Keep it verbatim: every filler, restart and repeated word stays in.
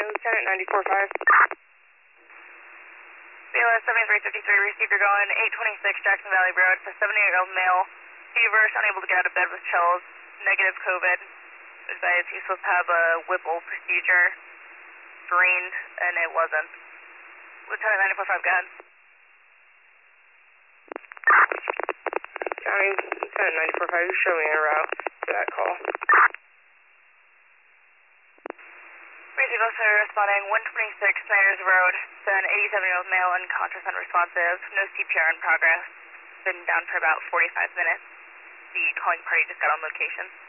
Lieutenant ninety-four five. B L S seventy-three fifty-three, received, you're going eight twenty-six Jackson Valley Road. It's a seventy-eight-year-old male, feverish, unable to get out of bed with chills, negative COVID. Advised he's supposed to have a Whipple procedure, drained, and it wasn't. Lieutenant ninety-four five, go ahead. County, Lieutenant ninety-four five, show me a route for that call. Received, officer responding one twenty-six Snyder's Road. It's an eighty-seven-year-old male, unconscious, unresponsive, no C P R in progress. Been down for about forty-five minutes. The calling party just got on location.